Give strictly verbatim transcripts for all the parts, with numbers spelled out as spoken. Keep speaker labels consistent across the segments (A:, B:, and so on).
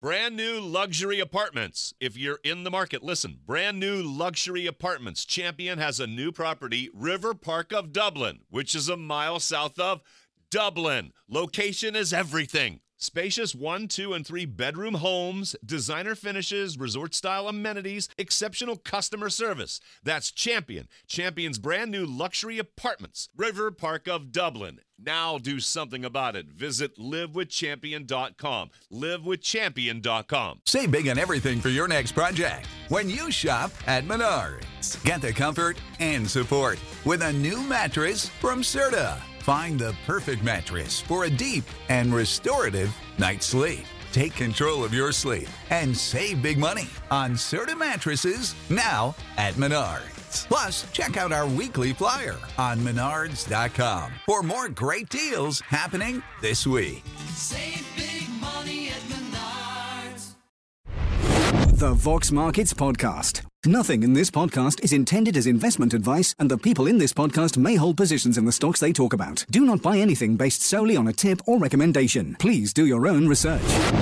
A: Brand new luxury apartments. If you're in the market, listen. Brand new luxury apartments. Champion has a new property, River Park of Dublin, which is a mile south of Dublin. Location is everything. Spacious one, two, and three bedroom homes, designer finishes, resort-style amenities, exceptional customer service. That's Champion. Champion's brand new luxury apartments. River Park of Dublin. Now do something about it. Visit live with champion dot com. live with champion dot com.
B: Save big on everything for your next project when you shop at Menards. Get the comfort and support with a new mattress from Serta. Find the perfect mattress for a deep and restorative night's sleep. Take control of your sleep and save big money on Serta mattresses now at Menards. Plus, check out our weekly flyer on menards dot com for more great deals happening this week.
C: Save big money at Menards.
D: The Vox Markets Podcast. Nothing in this podcast is intended as investment advice, and the people in this podcast may hold positions in the stocks they talk about. Do not buy anything based solely on a tip or recommendation. Please do your own research.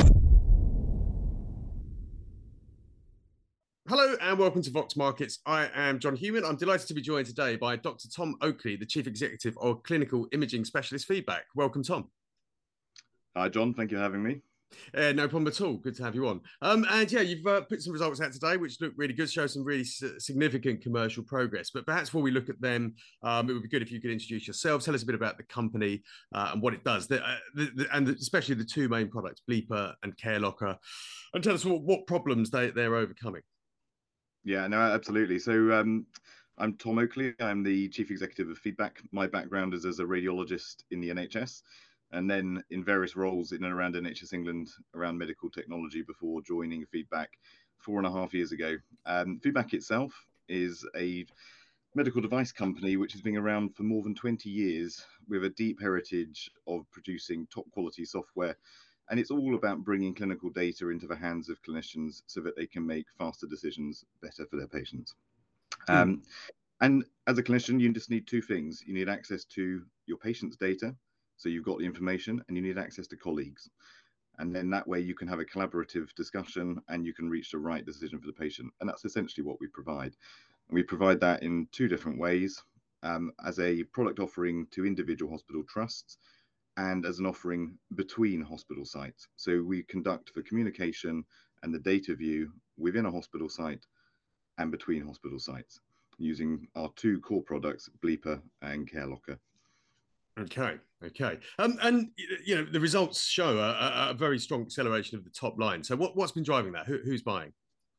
E: Hello and welcome to Vox Markets. I am John Hewman. I'm delighted to be joined today by Doctor Tom Oakley, the Chief Executive of Clinical Imaging Specialist Feedback. Welcome, Tom.
F: Hi, John. Thank you for having me.
E: Uh, no problem at all. Good to have you on. Um, and yeah, you've uh, put some results out today, which look really good, show some really s- significant commercial progress. But perhaps before we look at them, um, it would be good if you could introduce yourself, tell us a bit about the company uh, and what it does, the, uh, the, the, and the, especially the two main products, Bleeper and CareLocker, and tell us what, what problems they, they're overcoming.
F: Yeah, no, absolutely. So um, I'm Tom Oakley. I'm the Chief Executive of Feedback. My background is as a radiologist in the N H S, and then in various roles in and around N H S England around medical technology before joining Feedback four and a half years ago. Um, Feedback itself is a medical device company which has been around for more than twenty years with a deep heritage of producing top quality software. And it's all about bringing clinical data into the hands of clinicians so that they can make faster decisions better for their patients. Mm. Um, and as a clinician, you just need two things. You need access to your patient's data, so you've got the information, and you need access to colleagues. And then that way you can have a collaborative discussion and you can reach the right decision for the patient. And that's essentially what we provide. And we provide that in two different ways, um, as a product offering to individual hospital trusts and as an offering between hospital sites. So we conduct the communication and the data view within a hospital site and between hospital sites using our two core products, Bleeper and CareLocker.
E: Okay, okay. Um, and, you know, the results show a, a very strong acceleration of the top line. So what, what's been driving that? Who, who's buying?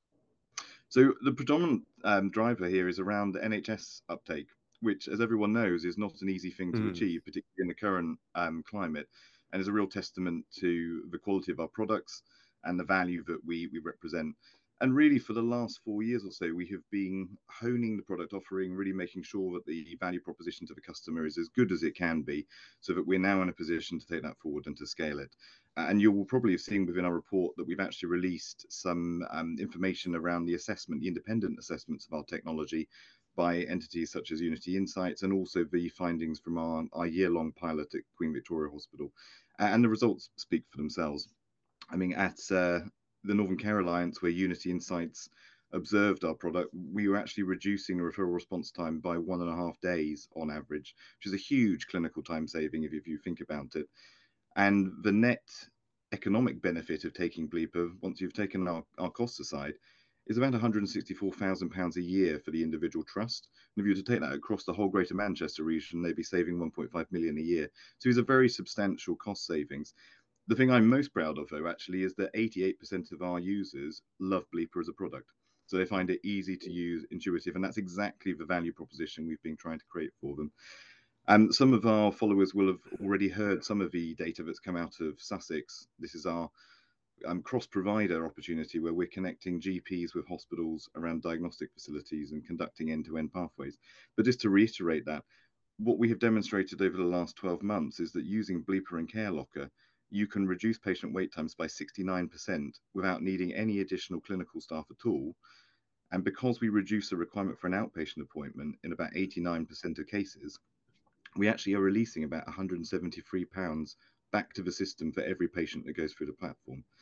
F: So the predominant um, driver here is around the N H S uptake, which, as everyone knows, is not an easy thing to mm. achieve, particularly in the current um, climate, and is a real testament to the quality of our products and the value that we, we represent. And really, for the last four years or so, we have been honing the product offering, really making sure that the value proposition to the customer is as good as it can be, so that we're now in a position to take that forward and to scale it. And you will probably have seen within our report that we've actually released some um, information around the assessment, the independent assessments of our technology by entities such as Unity Insights, and also the findings from our, our year-long pilot at Queen Victoria Hospital. And the results speak for themselves. I mean, at uh, the Northern Care Alliance, where Unity Insights observed our product, we were actually reducing the referral response time by one and a half days on average, which is a huge clinical time saving if, if you think about it. And the net economic benefit of taking Bleeper, once you've taken our, our costs aside, is around one hundred sixty-four thousand pounds a year for the individual trust. And if you were to take that across the whole Greater Manchester region, they'd be saving one point five million a year. So it's a very substantial cost savings. The thing I'm most proud of, though, actually, is that eighty-eight percent of our users love Bleeper as a product. So they find it easy to use, intuitive, and that's exactly the value proposition we've been trying to create for them. Um, some of our followers will have already heard some of the data that's come out of Sussex. This is our um, cross-provider opportunity where we're connecting G Ps with hospitals around diagnostic facilities and conducting end-to-end pathways. But just to reiterate that, what we have demonstrated over the last twelve months is that using Bleeper and CareLocker, you can reduce patient wait times by sixty-nine percent without needing any additional clinical staff at all. And because we reduce the requirement for an outpatient appointment in about eighty-nine percent of cases, we actually are releasing about one hundred seventy-three pounds back to the system for every patient that goes through the platform.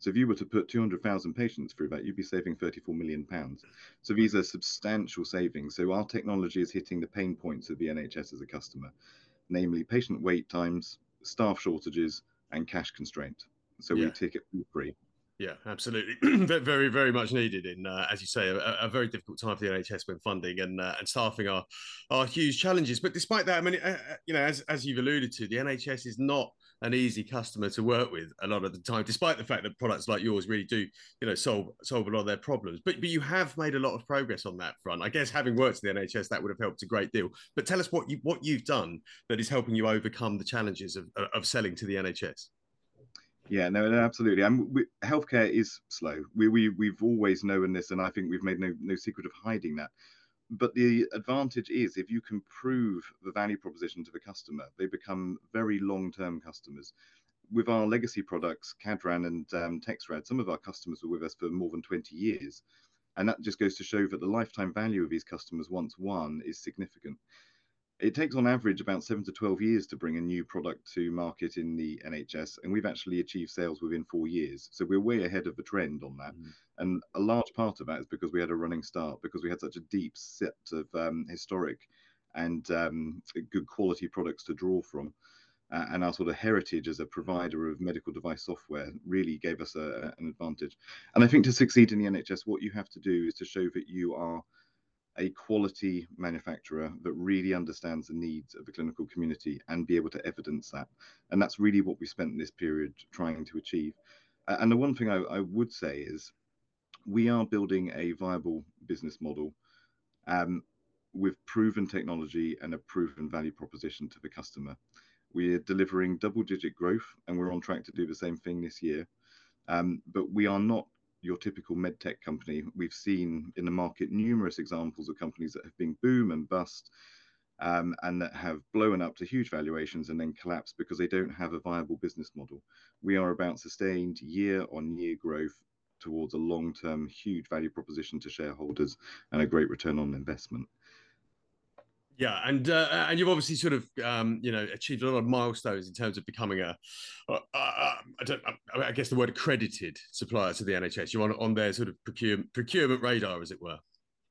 F: So if you were to put two hundred thousand patients through that, you'd be saving thirty-four million pounds. So these are substantial savings. So our technology is hitting the pain points of the N H S as a customer, namely patient wait times, staff shortages, and cash constraint. So
E: Yeah.
F: we take it for free.
E: Yeah, absolutely. Very, very much needed in, uh, as you say, a, a very difficult time for the N H S when funding and uh, and staffing are are huge challenges. But despite that, I mean, uh, you know, as as you've alluded to, the N H S is not an easy customer to work with a lot of the time, despite the fact that products like yours really do, you know, solve solve a lot of their problems. But but you have made a lot of progress on that front. I guess having worked in the N H S, that would have helped a great deal. But tell us what you what you've done that is helping you overcome the challenges of of selling to the N H S.
F: Yeah, no, no, absolutely. And we, healthcare is slow. We we we've always known this, and I think we've made no no secret of hiding that. But the advantage is if you can prove the value proposition to the customer, they become very long-term customers. With our legacy products, Cadran and um, Texrad, some of our customers were with us for more than twenty years. And that just goes to show that the lifetime value of these customers once won is significant. It takes on average about seven to twelve years to bring a new product to market in the N H S, and we've actually achieved sales within four years. So we're way ahead of the trend on that. Mm. And a large part of that is because we had a running start, because we had such a deep set of um, historic and um, good quality products to draw from. Uh, and our sort of heritage as a provider of medical device software really gave us a, an advantage. And I think to succeed in the N H S, what you have to do is to show that you are a quality manufacturer that really understands the needs of the clinical community and be able to evidence that. And that's really what we spent this period trying to achieve. Uh, and the one thing I, I would say is we are building a viable business model um, with proven technology and a proven value proposition to the customer. We are delivering double-digit growth, and we're on track to do the same thing this year. Um, but we are not your typical medtech company. We've seen in the market numerous examples of companies that have been boom and bust um, and that have blown up to huge valuations and then collapsed because they don't have a viable business model. We are about sustained year-on-year growth towards a long-term huge value proposition to shareholders and a great return on investment.
E: Yeah, and uh, and you've obviously sort of um, you know achieved a lot of milestones in terms of becoming a, uh, uh, I don't, I guess the word accredited supplier to the N H S. You're on on their sort of procurement procurement radar, as it were.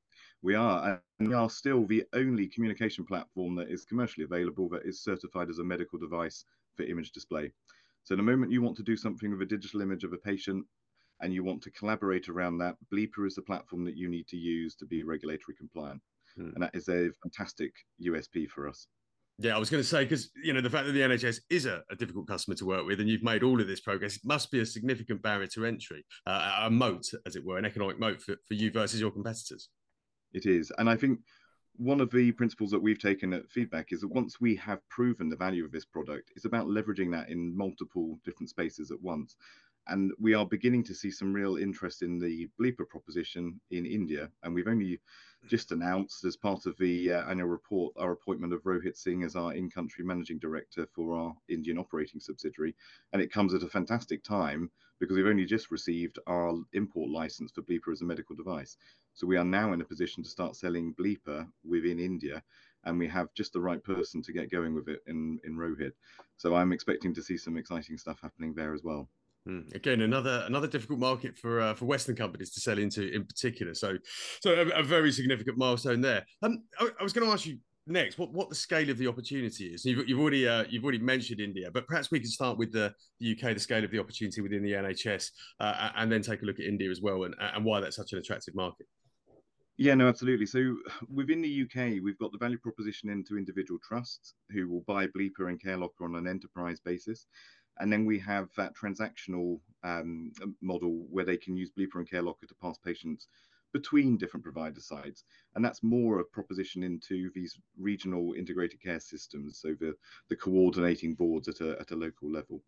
F: We are, and we are still the only communication platform that is commercially available that is certified as a medical device for image display. So the moment you want to do something with a digital image of a patient and you want to collaborate around that, Bleeper is the platform that you need to use to be regulatory compliant. Hmm. And that is a fantastic U S P for us.
E: Yeah, I was going to say, because, you know, the fact that the N H S is a, a difficult customer to work with and you've made all of this progress, it must be a significant barrier to entry, uh, a moat, as it were, an economic moat for, for you versus your competitors.
F: It is. And I think one of the principles that we've taken at Feedback is that once we have proven the value of this product, it's about leveraging that in multiple different spaces at once. And we are beginning to see some real interest in the Bleeper proposition in India. And we've only just announced, as part of the uh, annual report, our appointment of Rohit Singh as our in-country managing director for our Indian operating subsidiary. And it comes at a fantastic time because we've only just received our import license for Bleeper as a medical device. So we are now in a position to start selling Bleeper within India. And we have just the right person to get going with it in, in Rohit. So I'm expecting to see some exciting stuff happening there as well.
E: Mm. Again, another another difficult market for uh, for Western companies to sell into, in particular. So, so a, a very significant milestone there. Um, I, I was going to ask you next what, what the scale of the opportunity is. You've, you've already uh, you've already mentioned India, but perhaps we can start with the, the U K, the scale of the opportunity within the N H S, uh, and then take a look at India as well, and and why that's such an attractive market.
F: Yeah, no, absolutely. So within the U K, we've got the value proposition into individual trusts who will buy Bleeper and CareLocker on an enterprise basis. And then we have that transactional um, model where they can use Bleeper and CareLocker to pass patients between different provider sites. And that's more a proposition into these regional integrated care systems, so the, the coordinating boards at a, at a local level.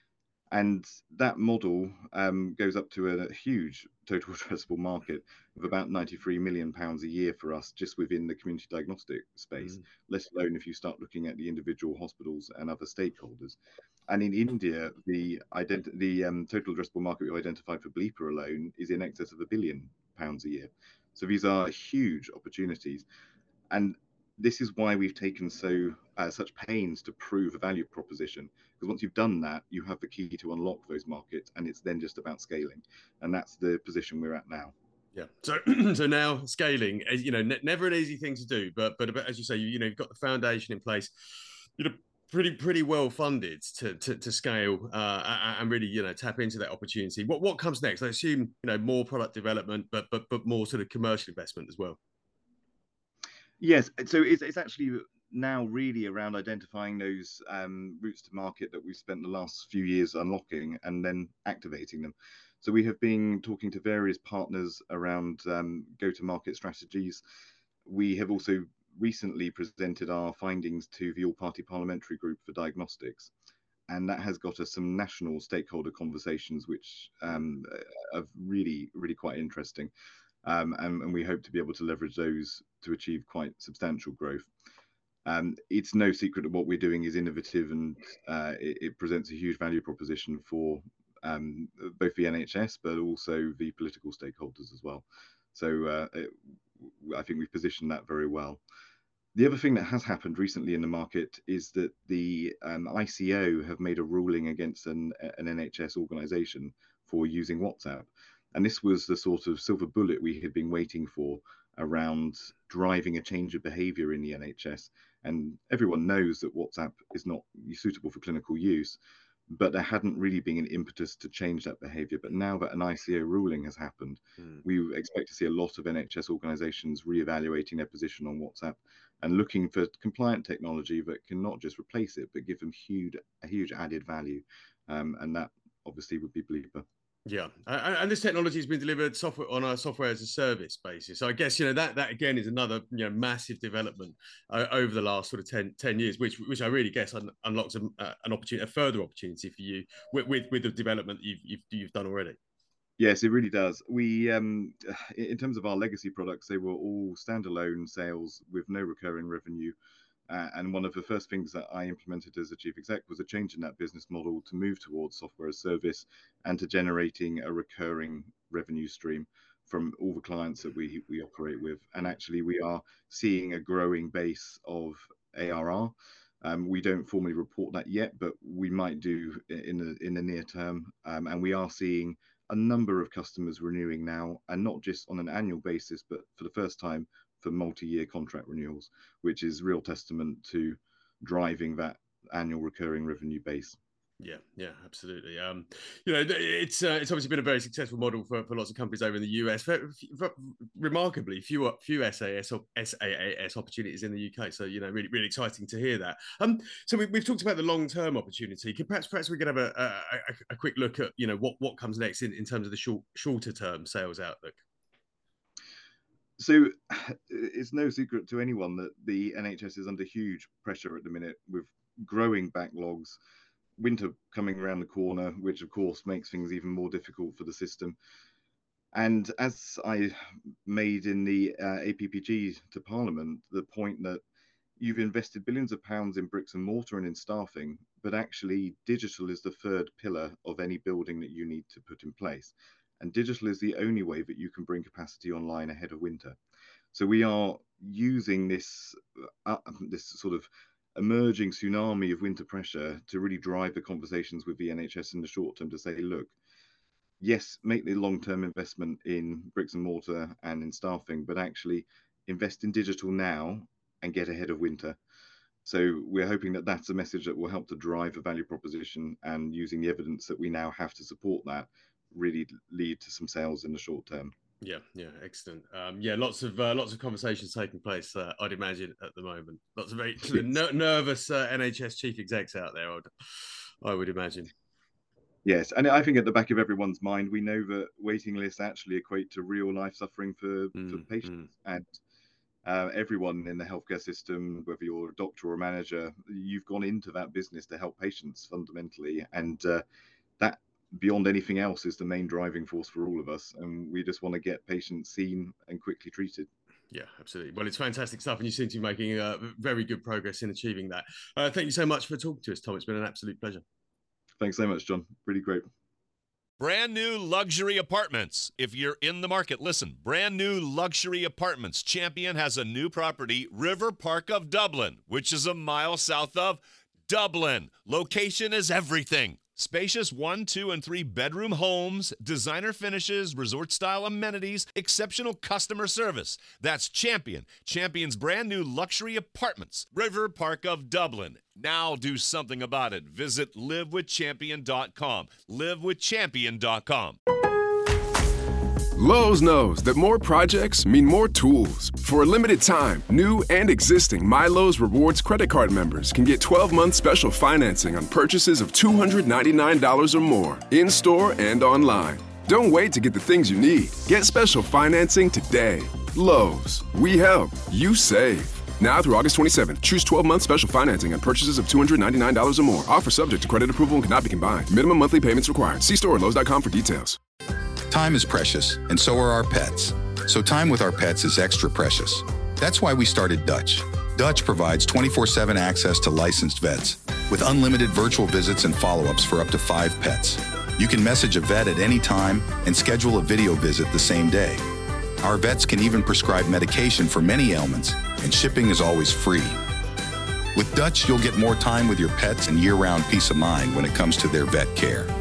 F: And that model um, goes up to a, a huge total addressable market of about ninety-three million pounds a year for us just within the community diagnostic space, mm. let alone if you start looking at the individual hospitals and other stakeholders. And in India, the, ident- the um, total addressable market we identified for Bleeper alone is in excess of a billion pounds a year. So these are huge opportunities. And this is why we've taken so uh, such pains to prove a value proposition, because once you've done that, you have the key to unlock those markets, and it's then just about scaling, and that's the position we're at now.
E: Yeah. So, so now scaling, you know, ne- never an easy thing to do, but but as you say, you, you know, you've got the foundation in place. You know, pretty pretty well funded to to, to scale uh, and really, you know, tap into that opportunity. What what comes next? I assume, you know, more product development, but but but more sort of commercial investment as well.
F: Yes. So it's it's actually now really around identifying those um, routes to market that we've spent the last few years unlocking and then activating them. So we have been talking to various partners around um, go-to-market strategies. We have also recently presented our findings to the All-Party Parliamentary Group for Diagnostics, and that has got us some national stakeholder conversations, which um, are really, really quite interesting. Um, and, and we hope to be able to leverage those to achieve quite substantial growth. Um, it's no secret that what we're doing is innovative, and uh, it, it presents a huge value proposition for um, both the N H S, but also the political stakeholders as well. So uh, it, I think we've positioned that very well. The other thing that has happened recently in the market is that the um, I C O have made a ruling against an, an N H S organisation for using WhatsApp. And this was the sort of silver bullet we had been waiting for around driving a change of behaviour in the N H S. And everyone knows that WhatsApp is not suitable for clinical use, but there hadn't really been an impetus to change that behaviour. But now that an I C O ruling has happened, mm. we expect to see a lot of N H S organisations reevaluating their position on WhatsApp and looking for compliant technology that can not just replace it, but give them huge, a huge added value. Um, and that obviously would be Bleeper.
E: Yeah, and, and this technology has been delivered software on a software as a service basis. So I guess, you know, that that again is another, you know, massive development uh, over the last sort of ten, ten years, which which I really guess un, unlocks a, uh, an opportunity, a further opportunity for you with with, with the development that you've, you've you've done already.
F: Yes, it really does. We, um, in terms of our legacy products, they were all standalone sales with no recurring revenue. Uh, and one of the first things that I implemented as a chief exec was a change in that business model to move towards software as service and to generating a recurring revenue stream from all the clients that we we operate with. And actually, we are seeing a growing base of A R R. Um, we don't formally report that yet, but we might do in the in the near term. Um, and we are seeing a number of customers renewing now, and not just on an annual basis, but for the first time for multi-year contract renewals, which is real testament to driving that annual recurring revenue base.
E: Yeah, yeah, absolutely. Um, you know, it's uh, it's obviously been a very successful model for, for lots of companies over in the U S. For, for, remarkably, few few S A S S A A S opportunities in the U K. So, you know, really really exciting to hear that. Um, so we, we've talked about the long term opportunity. Can perhaps perhaps we could have a, a, a quick look at, you know, what what comes next in, in terms of the short shorter term sales outlook.
F: So it's no secret to anyone that the N H S is under huge pressure at the minute with growing backlogs, winter coming around the corner, which of course makes things even more difficult for the system. And as I made in the uh, A P P G to Parliament, the point that you've invested billions of pounds in bricks and mortar and in staffing, but actually digital is the third pillar of any building that you need to put in place. And digital is the only way that you can bring capacity online ahead of winter. So we are using this uh, this sort of emerging tsunami of winter pressure to really drive the conversations with the N H S in the short term to say, look, yes, make the long-term investment in bricks and mortar and in staffing, but actually invest in digital now and get ahead of winter. So we're hoping that that's a message that will help to drive a value proposition, and using the evidence that we now have to support that really lead to some sales in the short term.
E: Yeah, yeah, excellent. Um, yeah, lots of uh, lots of conversations taking place. Uh, I'd imagine at the moment, lots of very ner- nervous uh, N H S chief execs out there. I'd, I would imagine.
F: Yes, and I think at the back of everyone's mind, we know that waiting lists actually equate to real life suffering for, mm, for patients, mm. and uh, everyone in the healthcare system, whether you're a doctor or a manager, you've gone into that business to help patients fundamentally, and uh, that, beyond anything else, is the main driving force for all of us. And we just want to get patients seen and quickly treated.
E: Yeah, absolutely. Well, it's fantastic stuff, and you seem to be making uh, very good progress in achieving that. Uh, thank you so much for talking to us, Tom. It's been an absolute pleasure.
F: Thanks so much, John. Really great.
A: Brand new luxury apartments. If you're in the market, listen. Brand new luxury apartments. Champion has a new property, River Park of Dublin, which is a mile south of Dublin. Location is everything. Spacious one, two, and three bedroom homes, designer finishes, resort-style amenities, exceptional customer service. That's Champion. Champion's brand new luxury apartments, River Park of Dublin. Now do something about it. Visit live with champion dot com. live with champion dot com.
G: Lowe's knows that more projects mean more tools. For a limited time, new and existing MyLowe's Rewards credit card members can get twelve-month special financing on purchases of two hundred ninety-nine dollars or more, in-store and online. Don't wait to get the things you need. Get special financing today. Lowe's. We help. You save. Now through August twenty-seventh, choose twelve-month special financing on purchases of two hundred ninety-nine dollars or more. Offer subject to credit approval and cannot be combined. Minimum monthly payments required. See store at lowes dot com for details.
H: Time is precious, and so are our pets. So time with our pets is extra precious. That's why we started Dutch. Dutch provides twenty-four seven access to licensed vets with unlimited virtual visits and follow-ups for up to five pets. You can message a vet at any time and schedule a video visit the same day. Our vets can even prescribe medication for many ailments, and shipping is always free. With Dutch, you'll get more time with your pets and year-round peace of mind when it comes to their vet care.